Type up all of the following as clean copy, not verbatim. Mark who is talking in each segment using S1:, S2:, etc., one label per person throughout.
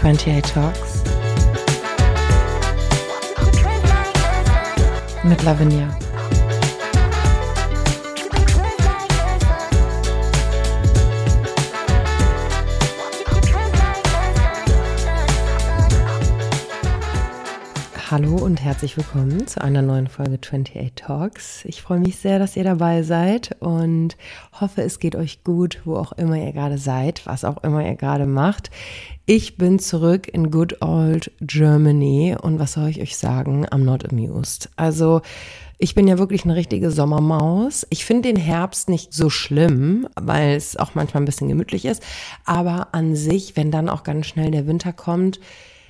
S1: 28 Talks mit Lavinia. Hallo und herzlich willkommen zu einer neuen Folge 28 Talks. Ich freue mich sehr, dass ihr dabei seid und hoffe, es geht euch gut, wo auch immer ihr gerade seid, was auch immer ihr gerade macht. Ich bin zurück in good old Germany und was soll ich euch sagen, I'm not amused. Also ich bin ja wirklich eine richtige Sommermaus. Ich finde den Herbst nicht so schlimm, weil es auch manchmal ein bisschen gemütlich ist, aber an sich, wenn dann auch ganz schnell der Winter kommt,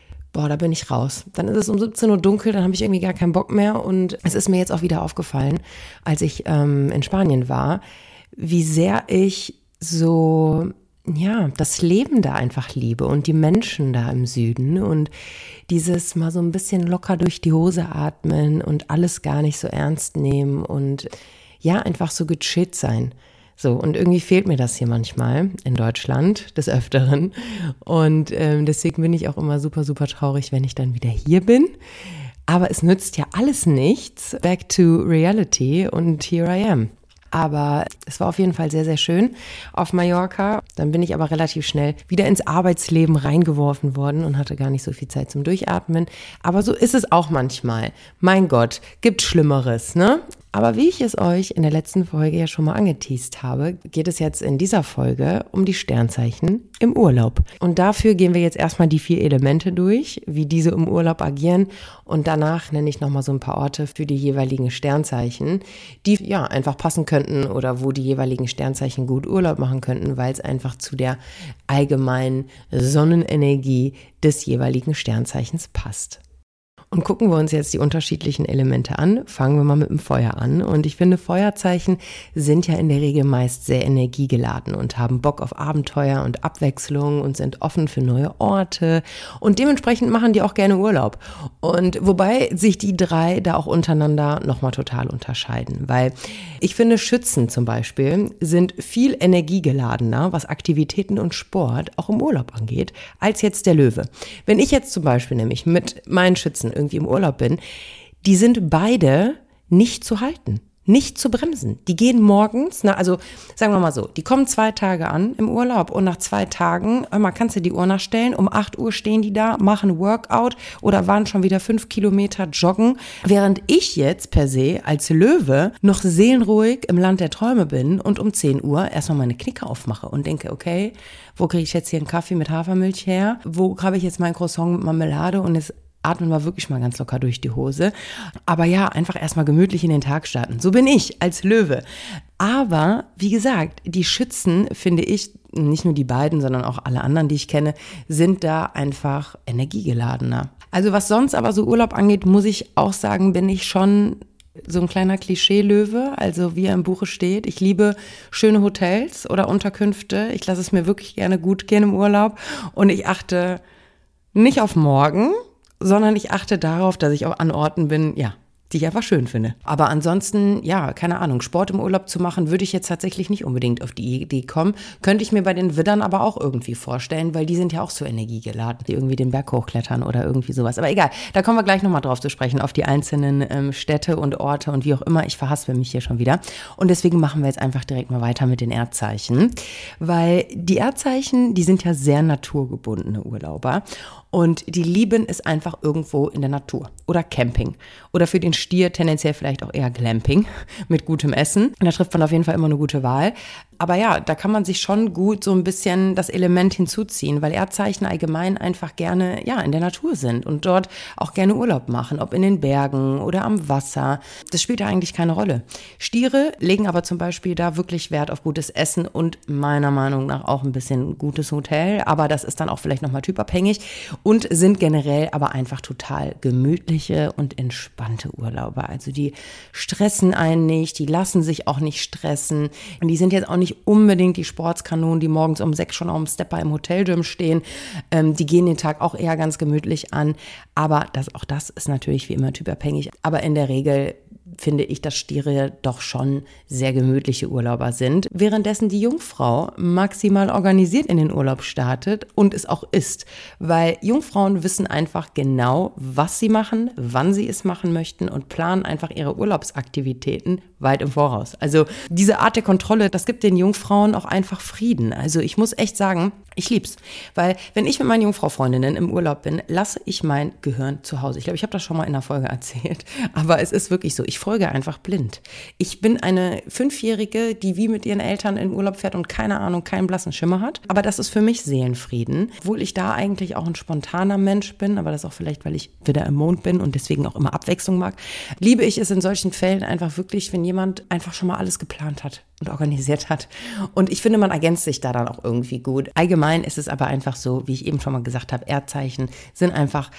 S1: da bin ich raus. Dann ist es um 17 Uhr dunkel, dann habe ich irgendwie gar keinen Bock mehr. Und es ist mir jetzt auch wieder aufgefallen, als ich in Spanien war, wie sehr ich so, das Leben da einfach liebe und die Menschen da im Süden und dieses mal so ein bisschen locker durch die Hose atmen und alles gar nicht so ernst nehmen und einfach so gechillt sein. So, und irgendwie fehlt mir das hier manchmal in Deutschland des Öfteren und deswegen bin ich auch immer super, super traurig, wenn ich dann wieder hier bin. Aber es nützt ja alles nichts. Back to reality und here I am. Aber es war auf jeden Fall sehr, sehr schön auf Mallorca. Dann bin ich aber relativ schnell wieder ins Arbeitsleben reingeworfen worden und hatte gar nicht so viel Zeit zum Durchatmen. Aber so ist es auch manchmal. Mein Gott, gibt Schlimmeres, ne? Aber wie ich es euch in der letzten Folge ja schon mal angeteast habe, geht es jetzt in dieser Folge um die Sternzeichen im Urlaub. Und dafür gehen wir jetzt erstmal die 4 Elemente durch, wie diese im Urlaub agieren. Und danach nenne ich nochmal so ein paar Orte für die jeweiligen Sternzeichen, die einfach passen könnten oder wo die jeweiligen Sternzeichen gut Urlaub machen könnten, weil es einfach zu der allgemeinen Sonnenenergie des jeweiligen Sternzeichens passt. Und gucken wir uns jetzt die unterschiedlichen Elemente an. Fangen wir mal mit dem Feuer an. Und ich finde, Feuerzeichen sind ja in der Regel meist sehr energiegeladen und haben Bock auf Abenteuer und Abwechslung und sind offen für neue Orte. Und dementsprechend machen die auch gerne Urlaub. Und wobei sich die 3 da auch untereinander nochmal total unterscheiden. Weil ich finde, Schützen zum Beispiel sind viel energiegeladener, was Aktivitäten und Sport auch im Urlaub angeht, als jetzt der Löwe. Wenn ich jetzt zum Beispiel nämlich mit meinen Schützen irgendwie im Urlaub bin, die sind beide nicht zu halten, nicht zu bremsen. Die gehen morgens, also sagen wir mal so, die kommen 2 Tage an im Urlaub und nach 2 Tagen, kannst du die Uhr nachstellen, um 8 Uhr stehen die da, machen Workout oder waren schon wieder 5 Kilometer joggen, während ich jetzt per se als Löwe noch seelenruhig im Land der Träume bin und um 10 Uhr erstmal meine Knicke aufmache und denke, okay, wo kriege ich jetzt hier einen Kaffee mit Hafermilch her? Wo habe ich jetzt mein Croissant mit Marmelade und jetzt atmen wir wirklich mal ganz locker durch die Hose. Aber einfach erstmal gemütlich in den Tag starten. So bin ich als Löwe. Aber wie gesagt, die Schützen, finde ich, nicht nur die beiden, sondern auch alle anderen, die ich kenne, sind da einfach energiegeladener. Also was sonst aber so Urlaub angeht, muss ich auch sagen, bin ich schon so ein kleiner Klischee-Löwe, also wie er im Buche steht. Ich liebe schöne Hotels oder Unterkünfte. Ich lasse es mir wirklich gerne gut gehen im Urlaub. Und ich achte nicht auf morgen, sondern ich achte darauf, dass ich auch an Orten bin, die ich einfach schön finde. Aber ansonsten, keine Ahnung, Sport im Urlaub zu machen, würde ich jetzt tatsächlich nicht unbedingt auf die Idee kommen. Könnte ich mir bei den Widdern aber auch irgendwie vorstellen, weil die sind ja auch so energiegeladen, die irgendwie den Berg hochklettern oder irgendwie sowas. Aber egal, da kommen wir gleich nochmal drauf zu sprechen, auf die einzelnen Städte und Orte und wie auch immer. Ich verhaspel mich hier schon wieder. Und deswegen machen wir jetzt einfach direkt mal weiter mit den Erdzeichen, weil die Erdzeichen, die sind ja sehr naturgebundene Urlauber. Und die lieben es einfach irgendwo in der Natur oder Camping oder für den Stier tendenziell vielleicht auch eher Glamping mit gutem Essen. Und da trifft man auf jeden Fall immer eine gute Wahl. Aber da kann man sich schon gut so ein bisschen das Element hinzuziehen, weil Erdzeichen allgemein einfach gerne in der Natur sind und dort auch gerne Urlaub machen, ob in den Bergen oder am Wasser. Das spielt ja eigentlich keine Rolle. Stiere legen aber zum Beispiel da wirklich Wert auf gutes Essen und meiner Meinung nach auch ein bisschen gutes Hotel, aber das ist dann auch vielleicht nochmal typabhängig und sind generell aber einfach total gemütliche und entspannte Urlauber. Also die stressen einen nicht, die lassen sich auch nicht stressen und die sind jetzt auch nicht unbedingt die Sportskanonen, die morgens um 6 schon auf dem Stepper im Hotelgym stehen. Die gehen den Tag auch eher ganz gemütlich an. Aber auch das ist natürlich wie immer typabhängig. Aber in der Regel finde ich, dass Stiere doch schon sehr gemütliche Urlauber sind, währenddessen die Jungfrau maximal organisiert in den Urlaub startet und es auch ist, weil Jungfrauen wissen einfach genau, was sie machen, wann sie es machen möchten und planen einfach ihre Urlaubsaktivitäten weit im Voraus. Also diese Art der Kontrolle, das gibt den Jungfrauen auch einfach Frieden. Also ich muss echt sagen, ich lieb's, weil wenn ich mit meinen Jungfrau-Freundinnen im Urlaub bin, lasse ich mein Gehirn zu Hause. Ich glaube, ich habe das schon mal in einer Folge erzählt, aber es ist wirklich so, ich folge einfach blind. Ich bin eine 5-Jährige, die wie mit ihren Eltern in Urlaub fährt und keine Ahnung, keinen blassen Schimmer hat, aber das ist für mich Seelenfrieden, obwohl ich da eigentlich auch ein spontaner Mensch bin, aber das auch vielleicht, weil ich wieder im Mond bin und deswegen auch immer Abwechslung mag, liebe ich es in solchen Fällen einfach wirklich, wenn jemand einfach schon mal alles geplant hat und organisiert hat. Und ich finde, man ergänzt sich da dann auch irgendwie gut. Allgemein ist es aber einfach so, wie ich eben schon mal gesagt habe, Erdzeichen sind einfach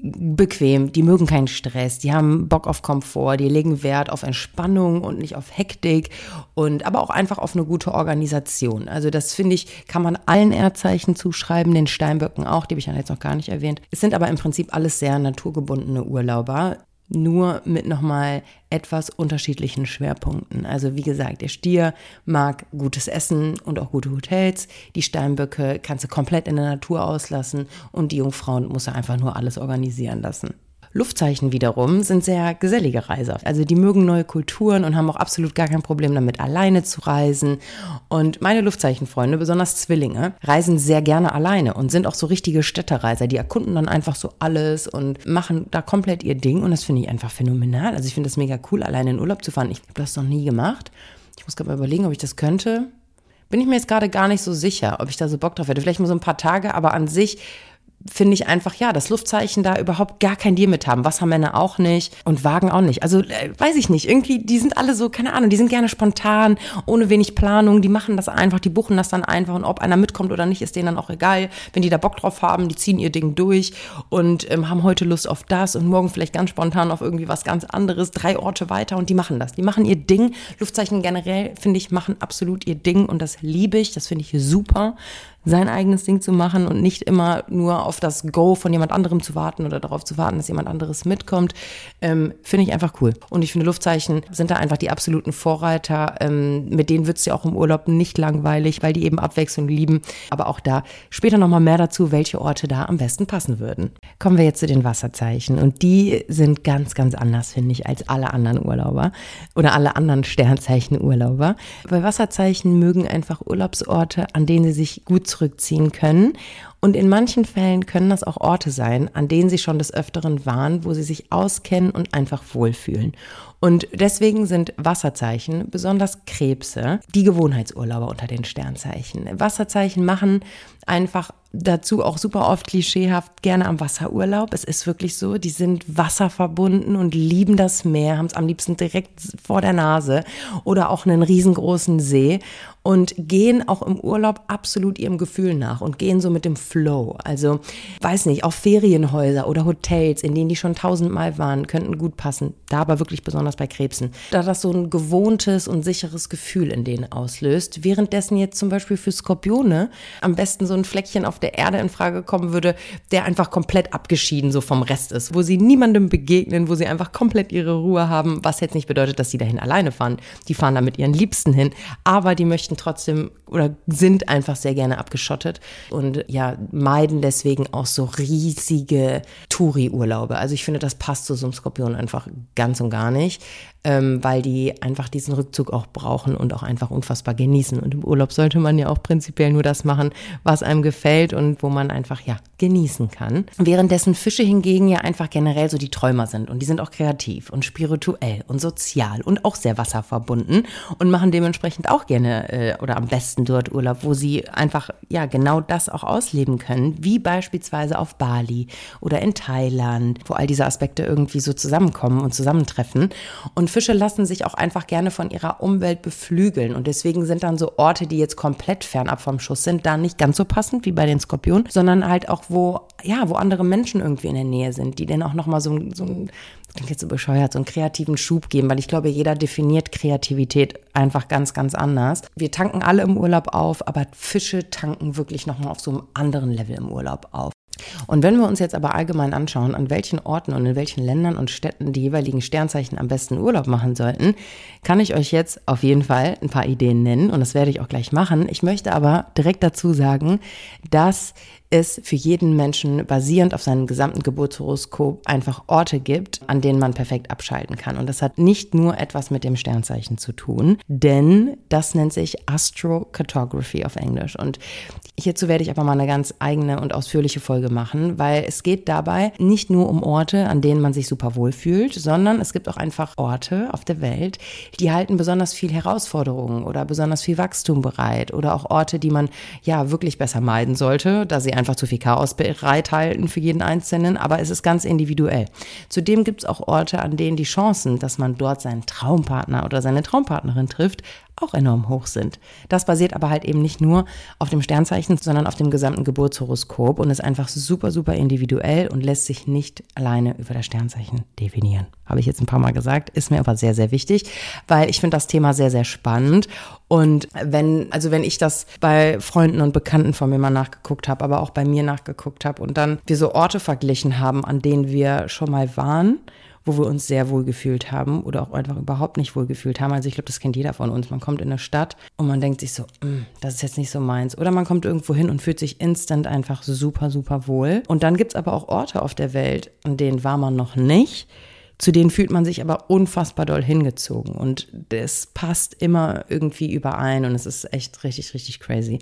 S1: bequem, die mögen keinen Stress, die haben Bock auf Komfort, die legen Wert auf Entspannung und nicht auf Hektik und aber auch einfach auf eine gute Organisation. Also das finde ich, kann man allen Erdzeichen zuschreiben, den Steinböcken auch, die habe ich ja jetzt noch gar nicht erwähnt. Es sind aber im Prinzip alles sehr naturgebundene Urlauber, nur mit nochmal etwas unterschiedlichen Schwerpunkten. Also wie gesagt, der Stier mag gutes Essen und auch gute Hotels. Die Steinböcke kannst du komplett in der Natur auslassen und die Jungfrauen musst du einfach nur alles organisieren lassen. Luftzeichen wiederum sind sehr gesellige Reiser. Also die mögen neue Kulturen und haben auch absolut gar kein Problem damit, alleine zu reisen. Und meine Luftzeichenfreunde, besonders Zwillinge, reisen sehr gerne alleine und sind auch so richtige Städtereiser. Die erkunden dann einfach so alles und machen da komplett ihr Ding. Und das finde ich einfach phänomenal. Also ich finde das mega cool, alleine in Urlaub zu fahren. Ich habe das noch nie gemacht. Ich muss gerade mal überlegen, ob ich das könnte. Bin ich mir jetzt gerade gar nicht so sicher, ob ich da so Bock drauf hätte. Vielleicht mal so ein paar Tage, aber an sich finde ich einfach, ja, das Luftzeichen da überhaupt gar kein Deal mit haben. Wassermänner auch nicht und Wagen auch nicht. Also weiß ich nicht, irgendwie, die sind alle so, keine Ahnung, die sind gerne spontan, ohne wenig Planung, die machen das einfach, die buchen das dann einfach und ob einer mitkommt oder nicht, ist denen dann auch egal. Wenn die da Bock drauf haben, die ziehen ihr Ding durch und haben heute Lust auf das und morgen vielleicht ganz spontan auf irgendwie was ganz anderes, 3 Orte weiter und die machen das. Die machen ihr Ding. Luftzeichen generell, finde ich, machen absolut ihr Ding und das liebe ich, das finde ich super, sein eigenes Ding zu machen und nicht immer nur auf das Go von jemand anderem zu warten oder darauf zu warten, dass jemand anderes mitkommt, finde ich einfach cool. Und ich finde, Luftzeichen sind da einfach die absoluten Vorreiter. Mit denen wird es ja auch im Urlaub nicht langweilig, weil die eben Abwechslung lieben. Aber auch da später nochmal mehr dazu, welche Orte da am besten passen würden. Kommen wir jetzt zu den Wasserzeichen. Und die sind ganz, ganz anders, finde ich, als alle anderen Urlauber oder alle anderen Sternzeichen-Urlauber. Bei Wasserzeichen mögen einfach Urlaubsorte, an denen sie sich gut zurückziehen können. Und in manchen Fällen können das auch Orte sein, an denen sie schon des Öfteren waren, wo sie sich auskennen und einfach wohlfühlen. Und deswegen sind Wasserzeichen, besonders Krebse, die Gewohnheitsurlauber unter den Sternzeichen. Wasserzeichen machen einfach dazu auch super oft klischeehaft gerne am Wasser Urlaub. Es ist wirklich so, die sind wasserverbunden und lieben das Meer, haben es am liebsten direkt vor der Nase oder auch einen riesengroßen See und gehen auch im Urlaub absolut ihrem Gefühl nach und gehen so mit dem Flow. Also, weiß nicht, auch Ferienhäuser oder Hotels, in denen die schon 1000-mal waren, könnten gut passen. Da aber wirklich besonders bei Krebsen. Da das so ein gewohntes und sicheres Gefühl in denen auslöst. Währenddessen jetzt zum Beispiel für Skorpione am besten so ein Fleckchen auf der Erde in Frage kommen würde, der einfach komplett abgeschieden so vom Rest ist. Wo sie niemandem begegnen, wo sie einfach komplett ihre Ruhe haben. Was jetzt nicht bedeutet, dass sie dahin alleine fahren. Die fahren da mit ihren Liebsten hin. Aber die möchten trotzdem oder sind einfach sehr gerne abgeschottet und ja, meiden deswegen auch so riesige Touri-Urlaube. Also ich finde, das passt zu so einem Skorpion einfach ganz und gar nicht, weil die einfach diesen Rückzug auch brauchen und auch einfach unfassbar genießen. Und im Urlaub sollte man ja auch prinzipiell nur das machen, was einem gefällt und wo man einfach, ja, genießen kann. Währenddessen Fische hingegen ja einfach generell so die Träumer sind und die sind auch kreativ und spirituell und sozial und auch sehr wasserverbunden und machen dementsprechend auch gerne oder am besten dort Urlaub, wo sie einfach, ja, genau das auch ausleben können, wie beispielsweise auf Bali oder in Thailand, wo all diese Aspekte irgendwie so zusammenkommen und zusammentreffen. Und Fische lassen sich auch einfach gerne von ihrer Umwelt beflügeln und deswegen sind dann so Orte, die jetzt komplett fernab vom Schuss sind, da nicht ganz so passend wie bei den Skorpionen, sondern halt auch, wo andere Menschen irgendwie in der Nähe sind, die denen auch nochmal so ein, klingt jetzt so bescheuert, so einen kreativen Schub geben, weil ich glaube, jeder definiert Kreativität einfach ganz, ganz anders. Wir tanken alle im Urlaub auf, aber Fische tanken wirklich nochmal auf so einem anderen Level im Urlaub auf. Und wenn wir uns jetzt aber allgemein anschauen, an welchen Orten und in welchen Ländern und Städten die jeweiligen Sternzeichen am besten Urlaub machen sollten, kann ich euch jetzt auf jeden Fall ein paar Ideen nennen und das werde ich auch gleich machen. Ich möchte aber direkt dazu sagen, dass es für jeden Menschen basierend auf seinem gesamten Geburtshoroskop einfach Orte gibt, an denen man perfekt abschalten kann. Und das hat nicht nur etwas mit dem Sternzeichen zu tun, denn das nennt sich Astrocartography auf Englisch. Und hierzu werde ich aber mal eine ganz eigene und ausführliche Folge machen, weil es geht dabei nicht nur um Orte, an denen man sich super wohl fühlt, sondern es gibt auch einfach Orte auf der Welt, die halten besonders viel Herausforderungen oder besonders viel Wachstum bereit oder auch Orte, die man ja wirklich besser meiden sollte, da sie einfach zu viel Chaos bereithalten für jeden Einzelnen, aber es ist ganz individuell. Zudem gibt es auch Orte, an denen die Chancen, dass man dort seinen Traumpartner oder seine Traumpartnerin trifft, auch enorm hoch sind. Das basiert aber halt eben nicht nur auf dem Sternzeichen, sondern auf dem gesamten Geburtshoroskop und ist einfach super, super individuell und lässt sich nicht alleine über das Sternzeichen definieren. Habe ich jetzt ein paar Mal gesagt, ist mir aber sehr, sehr wichtig, weil ich finde das Thema sehr, sehr spannend. Und wenn ich das bei Freunden und Bekannten von mir mal nachgeguckt habe, aber auch bei mir nachgeguckt habe und dann wir so Orte verglichen haben, an denen wir schon mal waren, wo wir uns sehr wohl gefühlt haben oder auch einfach überhaupt nicht wohl gefühlt haben. Also ich glaube, das kennt jeder von uns. Man kommt in eine Stadt und man denkt sich so, das ist jetzt nicht so meins. Oder man kommt irgendwo hin und fühlt sich instant einfach super, super wohl. Und dann gibt's aber auch Orte auf der Welt, an denen war man noch nicht. Zu denen fühlt man sich aber unfassbar doll hingezogen und das passt immer irgendwie überein und es ist echt richtig, richtig crazy.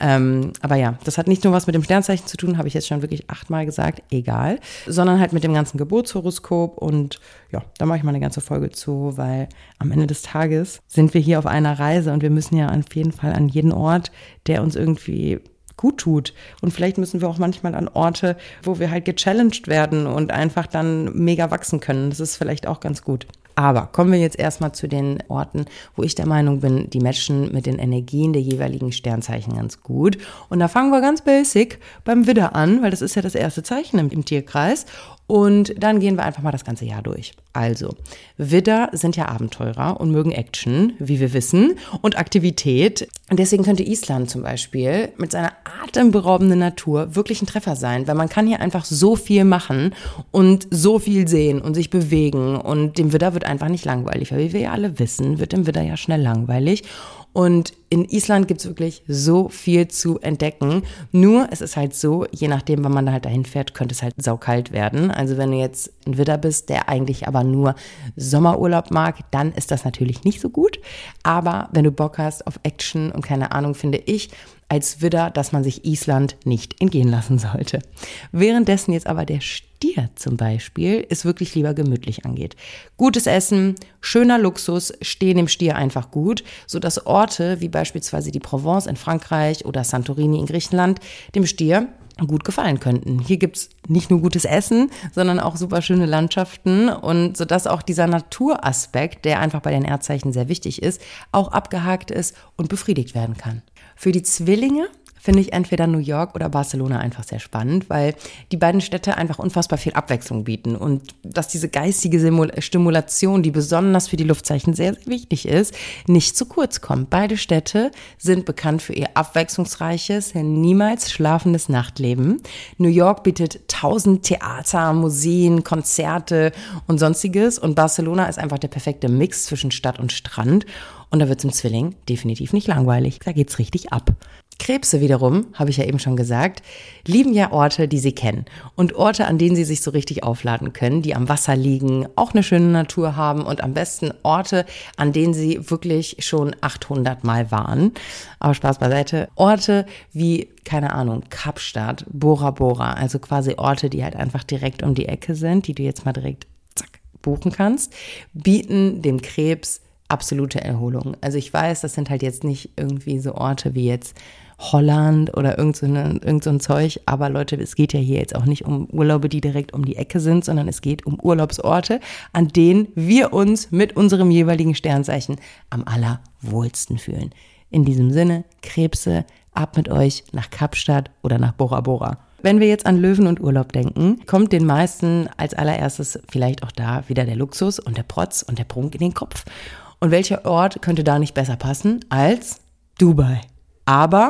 S1: Aber ja, das hat nicht nur was mit dem Sternzeichen zu tun, habe ich jetzt schon wirklich 8-mal gesagt, egal, sondern halt mit dem ganzen Geburtshoroskop und ja, da mache ich mal eine ganze Folge zu, weil am Ende des Tages sind wir hier auf einer Reise und wir müssen ja auf jeden Fall an jeden Ort, der uns irgendwie gut tut. Und vielleicht müssen wir auch manchmal an Orte, wo wir halt gechallenged werden und einfach dann mega wachsen können. Das ist vielleicht auch ganz gut. Aber kommen wir jetzt erstmal zu den Orten, wo ich der Meinung bin, die matchen mit den Energien der jeweiligen Sternzeichen ganz gut. Und da fangen wir ganz basic beim Widder an, weil das ist ja das erste Zeichen im Tierkreis. Und dann gehen wir einfach mal das ganze Jahr durch. Also, Widder sind ja Abenteurer und mögen Action, wie wir wissen, und Aktivität. Und deswegen könnte Island zum Beispiel mit seiner atemberaubenden Natur wirklich ein Treffer sein, weil man kann hier einfach so viel machen und so viel sehen und sich bewegen. Und dem Widder wird einfach nicht langweilig, weil wie wir ja alle wissen, wird dem Widder ja schnell langweilig. Und in Island gibt's wirklich so viel zu entdecken. Nur es ist halt so, je nachdem, wann man da halt dahin fährt, könnte es halt saukalt werden. Also wenn du jetzt ein Widder bist, der eigentlich aber nur Sommerurlaub mag, dann ist das natürlich nicht so gut. Aber wenn du Bock hast auf Action und keine Ahnung, finde ich als Widder, dass man sich Island nicht entgehen lassen sollte. Währenddessen jetzt aber der Stier zum Beispiel es wirklich lieber gemütlich angeht. Gutes Essen, schöner Luxus stehen dem Stier einfach gut, sodass Orte wie beispielsweise die Provence in Frankreich oder Santorini in Griechenland dem Stier gut gefallen könnten. Hier gibt's nicht nur gutes Essen, sondern auch super schöne Landschaften und sodass auch dieser Naturaspekt, der einfach bei den Erdzeichen sehr wichtig ist, auch abgehakt ist und befriedigt werden kann. Für die Zwillinge finde ich entweder New York oder Barcelona einfach sehr spannend, weil die beiden Städte einfach unfassbar viel Abwechslung bieten und dass diese geistige Stimulation, die besonders für die Luftzeichen sehr, sehr wichtig ist, nicht zu kurz kommt. Beide Städte sind bekannt für ihr abwechslungsreiches, niemals schlafendes Nachtleben. New York bietet 1000 Theater, Museen, Konzerte und sonstiges und Barcelona ist einfach der perfekte Mix zwischen Stadt und Strand und da wird es im Zwilling definitiv nicht langweilig. Da geht's richtig ab. Krebse wiederum, habe ich ja eben schon gesagt, lieben ja Orte, die sie kennen und Orte, an denen sie sich so richtig aufladen können, die am Wasser liegen, auch eine schöne Natur haben und am besten Orte, an denen sie wirklich schon 800 Mal waren. Aber Spaß beiseite. Orte wie, keine Ahnung, Kapstadt, Bora Bora, also quasi Orte, die halt einfach direkt um die Ecke sind, die du jetzt mal direkt zack buchen kannst, bieten dem Krebs absolute Erholung. Also ich weiß, das sind halt jetzt nicht irgendwie so Orte wie jetzt Holland oder irgend so ein Zeug, aber Leute, es geht ja hier jetzt auch nicht um Urlaube, die direkt um die Ecke sind, sondern es geht um Urlaubsorte, an denen wir uns mit unserem jeweiligen Sternzeichen am allerwohlsten fühlen. In diesem Sinne, Krebse, ab mit euch nach Kapstadt oder nach Bora Bora. Wenn wir jetzt an Löwen und Urlaub denken, kommt den meisten als allererstes vielleicht auch da wieder der Luxus und der Protz und der Prunk in den Kopf. Und welcher Ort könnte da nicht besser passen als Dubai? Aber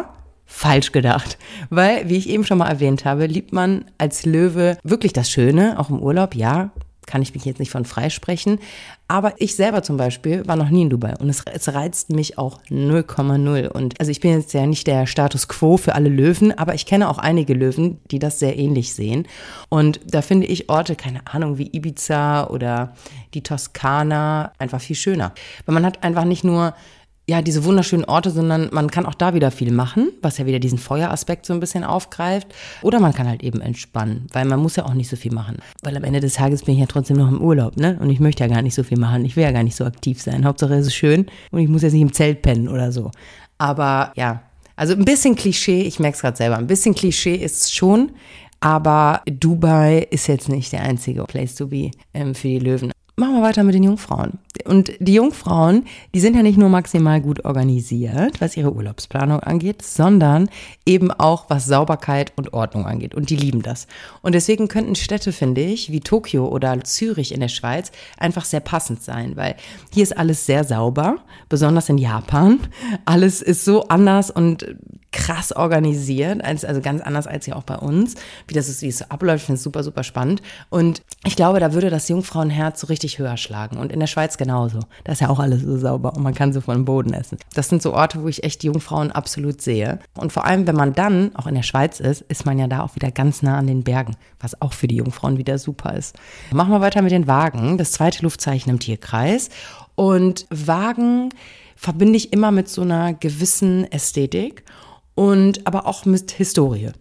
S1: Falsch gedacht, weil, wie ich eben schon mal erwähnt habe, liebt man als Löwe wirklich das Schöne, auch im Urlaub, ja, kann ich mich jetzt nicht von freisprechen, aber ich selber zum Beispiel war noch nie in Dubai und es reizt mich auch 0,0 und also ich bin jetzt ja nicht der Status Quo für alle Löwen, aber ich kenne auch einige Löwen, die das sehr ähnlich sehen und da finde ich Orte, keine Ahnung, wie Ibiza oder die Toskana einfach viel schöner, weil man hat einfach nicht nur diese wunderschönen Orte, sondern man kann auch da wieder viel machen, was ja wieder diesen Feueraspekt so ein bisschen aufgreift. Oder man kann halt eben entspannen, weil man muss ja auch nicht so viel machen. Weil am Ende des Tages bin ich ja trotzdem noch im Urlaub, ne? Und ich möchte ja gar nicht so viel machen. Ich will ja gar nicht so aktiv sein. Hauptsache es ist schön und ich muss jetzt nicht im Zelt pennen oder so. Aber ja, also ein bisschen Klischee, ich merke es gerade selber, ein bisschen Klischee ist es schon. Aber Dubai ist jetzt nicht der einzige Place to be für die Löwen. Machen wir weiter mit den Jungfrauen. Und die Jungfrauen, die sind ja nicht nur maximal gut organisiert, was ihre Urlaubsplanung angeht, sondern eben auch, was Sauberkeit und Ordnung angeht. Und die lieben das. Und deswegen könnten Städte, finde ich, wie Tokio oder Zürich in der Schweiz, einfach sehr passend sein, weil hier ist alles sehr sauber, besonders in Japan. Alles ist so anders und krass organisiert, also ganz anders als hier auch bei uns, wie es so abläuft. Ich finde es super, super spannend. Und ich glaube, da würde das Jungfrauenherz so richtig höher schlagen. Und in der Schweiz genauso. Da ist ja auch alles so sauber und man kann so von Boden essen. Das sind so Orte, wo ich echt die Jungfrauen absolut sehe. Und vor allem, wenn man dann auch in der Schweiz ist, ist man ja da auch wieder ganz nah an den Bergen, was auch für die Jungfrauen wieder super ist. Machen wir weiter mit den Wagen, das zweite Luftzeichen im Tierkreis. Und Wagen verbinde ich immer mit so einer gewissen Ästhetik und aber auch mit Historie.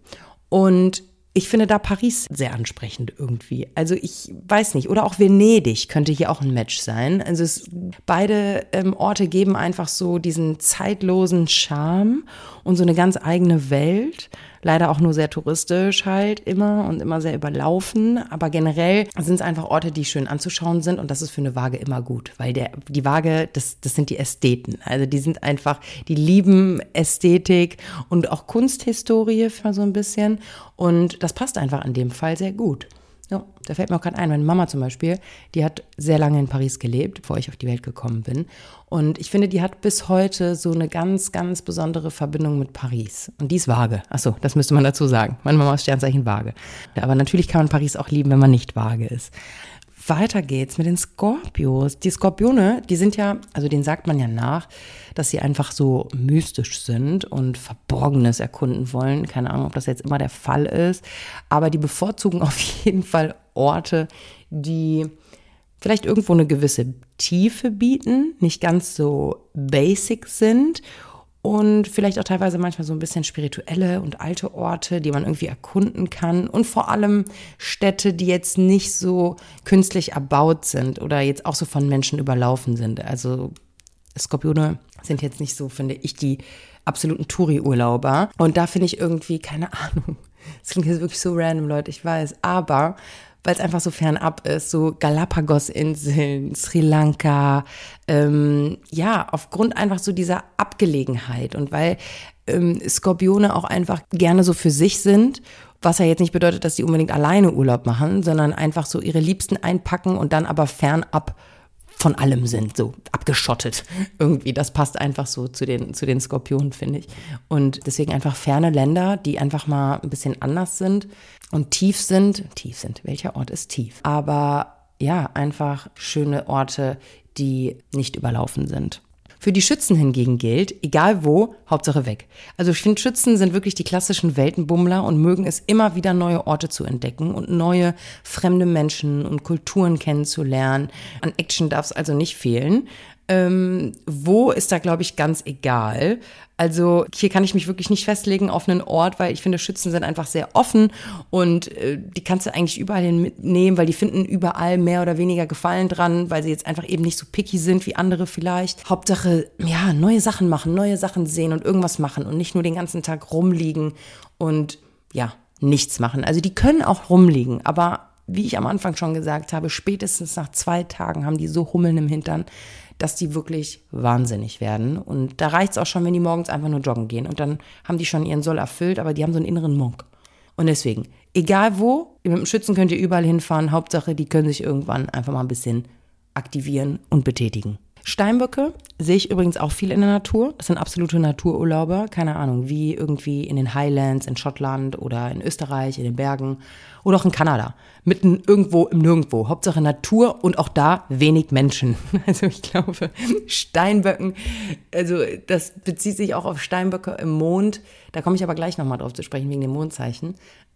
S1: Und ich finde da Paris sehr ansprechend irgendwie. Also ich weiß nicht. Oder auch Venedig könnte hier auch ein Match sein. Also beide Orte geben einfach so diesen zeitlosen Charme und so eine ganz eigene Welt. Leider auch nur sehr touristisch halt immer und immer sehr überlaufen. Aber generell sind es einfach Orte, die schön anzuschauen sind. Und das ist für eine Waage immer gut. Weil die Waage, das sind die Ästheten. Also die sind einfach, die lieben Ästhetik und auch Kunsthistorie so ein bisschen. Und das passt einfach in dem Fall sehr gut. Ja, da fällt mir auch gerade ein, meine Mama zum Beispiel, die hat sehr lange in Paris gelebt, bevor ich auf die Welt gekommen bin. Und ich finde, die hat bis heute so eine ganz, ganz besondere Verbindung mit Paris. Und die ist Waage. Achso, das müsste man dazu sagen. Meine Mama ist Sternzeichen Waage. Ja, aber natürlich kann man Paris auch lieben, wenn man nicht Waage ist. Weiter geht's mit den Skorpios. Die Skorpione, die sind ja, also denen sagt man ja nach, dass sie einfach so mystisch sind und Verborgenes erkunden wollen. Keine Ahnung, ob das jetzt immer der Fall ist. Aber die bevorzugen auf jeden Fall Orte, die vielleicht irgendwo eine gewisse Tiefe bieten, nicht ganz so basic sind und vielleicht auch teilweise manchmal so ein bisschen spirituelle und alte Orte, die man irgendwie erkunden kann und vor allem Städte, die jetzt nicht so künstlich erbaut sind oder jetzt auch so von Menschen überlaufen sind. Also Skorpione sind jetzt nicht so, finde ich, die absoluten Touri-Urlauber und da finde ich irgendwie, keine Ahnung, das klingt jetzt wirklich so random, Leute, ich weiß, aber weil es einfach so fernab ist, so Galapagos-Inseln, Sri Lanka, aufgrund einfach so dieser Abgelegenheit und weil Skorpione auch einfach gerne so für sich sind, was ja jetzt nicht bedeutet, dass sie unbedingt alleine Urlaub machen, sondern einfach so ihre Liebsten einpacken und dann aber fernab von allem sind, so abgeschottet irgendwie. Das passt einfach so zu den Skorpionen, finde ich. Und deswegen einfach ferne Länder, die einfach mal ein bisschen anders sind und tief sind. Welcher Ort ist tief? Aber ja, einfach schöne Orte, die nicht überlaufen sind. Für die Schützen hingegen gilt, egal wo, Hauptsache weg. Also ich finde, Schützen sind wirklich die klassischen Weltenbummler und mögen es immer wieder, neue Orte zu entdecken und neue fremde Menschen und Kulturen kennenzulernen. An Action darf es also nicht fehlen. Wo ist da, glaube ich, ganz egal. Also hier kann ich mich wirklich nicht festlegen auf einen Ort, weil ich finde, Schützen sind einfach sehr offen und die kannst du eigentlich überall hin mitnehmen, weil die finden überall mehr oder weniger Gefallen dran, weil sie jetzt einfach eben nicht so picky sind wie andere vielleicht. Hauptsache, ja, neue Sachen machen, neue Sachen sehen und irgendwas machen und nicht nur den ganzen Tag rumliegen und ja, nichts machen. Also die können auch rumliegen, aber wie ich am Anfang schon gesagt habe, spätestens nach 2 Tagen haben die so Hummeln im Hintern, dass die wirklich wahnsinnig werden. Und da reicht es auch schon, wenn die morgens einfach nur joggen gehen. Und dann haben die schon ihren Soll erfüllt, aber die haben so einen inneren Monk. Und deswegen, egal wo, mit dem Schützen könnt ihr überall hinfahren. Hauptsache, die können sich irgendwann einfach mal ein bisschen aktivieren und betätigen. Steinböcke sehe ich übrigens auch viel in der Natur. Das sind absolute Natururlauber, keine Ahnung, wie irgendwie in den Highlands, in Schottland oder in Österreich, in den Bergen oder auch in Kanada. Mitten irgendwo im Nirgendwo. Hauptsache Natur und auch da wenig Menschen. Also ich glaube, Steinböcken, also das bezieht sich auch auf Steinböcke im Mond. Da komme ich aber gleich nochmal drauf zu sprechen, wegen dem Mondzeichen.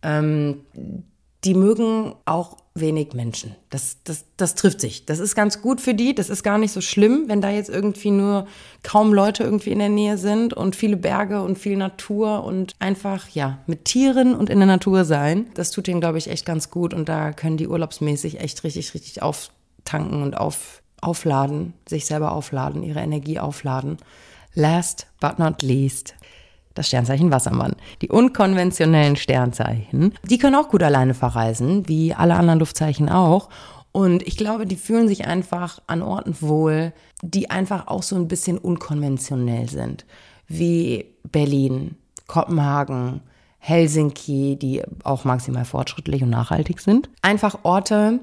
S1: Die mögen auch wenig Menschen. Das trifft sich. Das ist ganz gut für die. Das ist gar nicht so schlimm, wenn da jetzt irgendwie nur kaum Leute irgendwie in der Nähe sind und viele Berge und viel Natur und einfach, ja, mit Tieren und in der Natur sein. Das tut denen, glaube ich, echt ganz gut und da können die urlaubsmäßig echt richtig auftanken und aufladen, sich selber aufladen, ihre Energie aufladen. Last but not least, das Sternzeichen Wassermann. Die unkonventionellen Sternzeichen, die können auch gut alleine verreisen, wie alle anderen Luftzeichen auch. Und ich glaube, die fühlen sich einfach an Orten wohl, die einfach auch so ein bisschen unkonventionell sind. Wie Berlin, Kopenhagen, Helsinki, die auch maximal fortschrittlich und nachhaltig sind. Einfach Orte,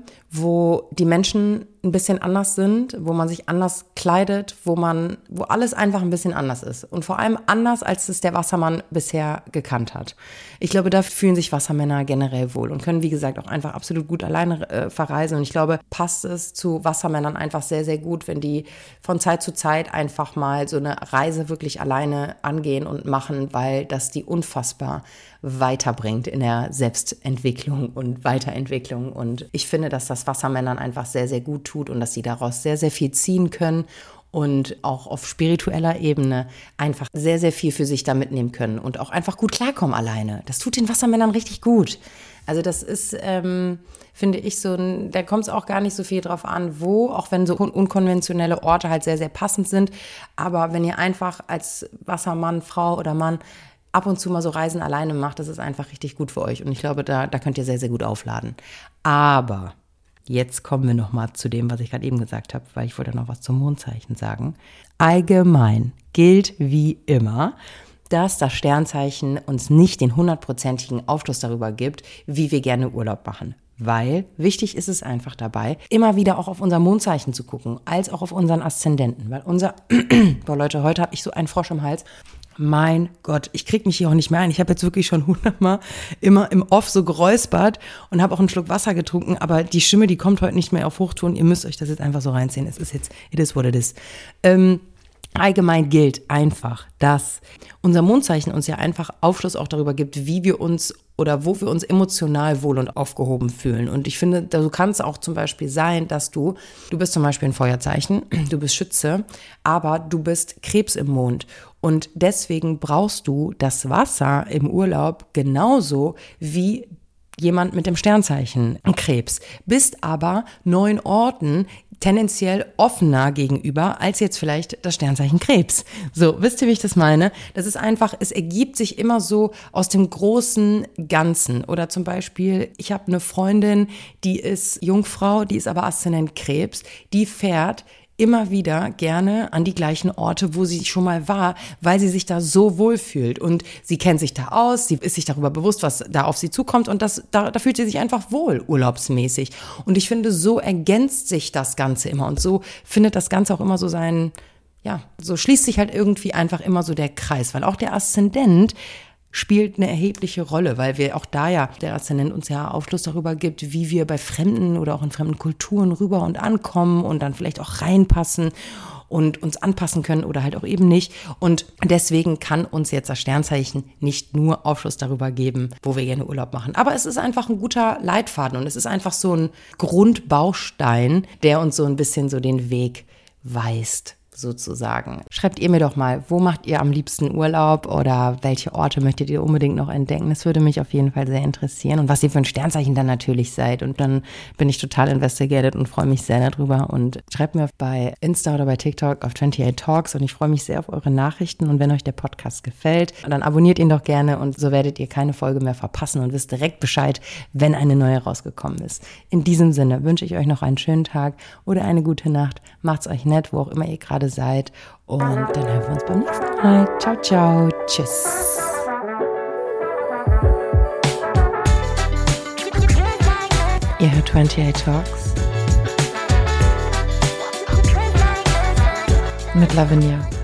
S1: wo die Menschen ein bisschen anders sind, wo man sich anders kleidet, wo alles einfach ein bisschen anders ist. Und vor allem anders, als es der Wassermann bisher gekannt hat. Ich glaube, da fühlen sich Wassermänner generell wohl und können, wie gesagt, auch einfach absolut gut alleine verreisen. Und ich glaube, passt es zu Wassermännern einfach sehr, sehr gut, wenn die von Zeit zu Zeit einfach mal so eine Reise wirklich alleine angehen und machen, weil das die unfassbar weiterbringt in der Selbstentwicklung und Weiterentwicklung. Und ich finde, dass das Wassermännern einfach sehr, sehr gut tut und dass sie daraus sehr, sehr viel ziehen können und auch auf spiritueller Ebene einfach sehr, sehr viel für sich da mitnehmen können und auch einfach gut klarkommen alleine. Das tut den Wassermännern richtig gut. Also das ist, finde ich, da kommt es auch gar nicht so viel drauf an, wo, auch wenn so unkonventionelle Orte halt sehr, sehr passend sind. Aber wenn ihr einfach als Wassermann, Frau oder Mann ab und zu mal so Reisen alleine macht, das ist einfach richtig gut für euch. Und ich glaube, da könnt ihr sehr, sehr gut aufladen. Aber jetzt kommen wir noch mal zu dem, was ich gerade eben gesagt habe, weil ich wollte noch was zum Mondzeichen sagen. Allgemein gilt wie immer, dass das Sternzeichen uns nicht den 100%igen Aufschluss darüber gibt, wie wir gerne Urlaub machen. Weil wichtig ist es einfach dabei, immer wieder auch auf unser Mondzeichen zu gucken, als auch auf unseren Aszendenten. Weil boah Leute, heute habe ich so einen Frosch im Hals. Mein Gott, ich krieg mich hier auch nicht mehr ein. Ich habe jetzt wirklich schon 100-mal immer im Off so geräuspert und habe auch einen Schluck Wasser getrunken, aber die Stimme, die kommt heute nicht mehr auf Hochtouren. Ihr müsst euch das jetzt einfach so reinziehen. Es ist jetzt, it is what it is. Allgemein gilt einfach, dass unser Mondzeichen uns ja einfach Aufschluss auch darüber gibt, wie wir uns oder wo wir uns emotional wohl und aufgehoben fühlen. Und ich finde, du kannst auch zum Beispiel sein, dass du bist zum Beispiel ein Feuerzeichen, du bist Schütze, aber du bist Krebs im Mond. Und deswegen brauchst du das Wasser im Urlaub genauso wie jemand mit dem Sternzeichen Krebs. Bist aber 9 Orten tendenziell offener gegenüber als jetzt vielleicht das Sternzeichen Krebs. So, wisst ihr, wie ich das meine? Das ist einfach, es ergibt sich immer so aus dem großen Ganzen. Oder zum Beispiel, ich habe eine Freundin, die ist Jungfrau, die ist aber Aszendent Krebs, die fährt immer wieder gerne an die gleichen Orte, wo sie schon mal war, weil sie sich da so wohl fühlt. Und sie kennt sich da aus, sie ist sich darüber bewusst, was da auf sie zukommt und da fühlt sie sich einfach wohl, urlaubsmäßig. Und ich finde, so ergänzt sich das Ganze immer und so findet das Ganze auch immer so so schließt sich halt irgendwie einfach immer so der Kreis, weil auch der Aszendent spielt eine erhebliche Rolle, weil wir auch da ja, der Aszendent uns ja Aufschluss darüber gibt, wie wir bei Fremden oder auch in fremden Kulturen rüber und ankommen und dann vielleicht auch reinpassen und uns anpassen können oder halt auch eben nicht. Und deswegen kann uns jetzt das Sternzeichen nicht nur Aufschluss darüber geben, wo wir gerne Urlaub machen. Aber es ist einfach ein guter Leitfaden und es ist einfach so ein Grundbaustein, der uns so ein bisschen so den Weg weist, sozusagen. Schreibt ihr mir doch mal, wo macht ihr am liebsten Urlaub oder welche Orte möchtet ihr unbedingt noch entdecken? Das würde mich auf jeden Fall sehr interessieren und was ihr für ein Sternzeichen dann natürlich seid. Und dann bin ich total investigated und freue mich sehr darüber. Und schreibt mir bei Insta oder bei TikTok auf 28 Talks und ich freue mich sehr auf eure Nachrichten. Und wenn euch der Podcast gefällt, dann abonniert ihn doch gerne und so werdet ihr keine Folge mehr verpassen und wisst direkt Bescheid, wenn eine neue rausgekommen ist. In diesem Sinne wünsche ich euch noch einen schönen Tag oder eine gute Nacht. Macht's euch nett, wo auch immer ihr gerade seid. Und dann hören wir uns beim nächsten Mal. Ciao, ciao. Tschüss. Ihr hört 28 Talks. mit Lavinia.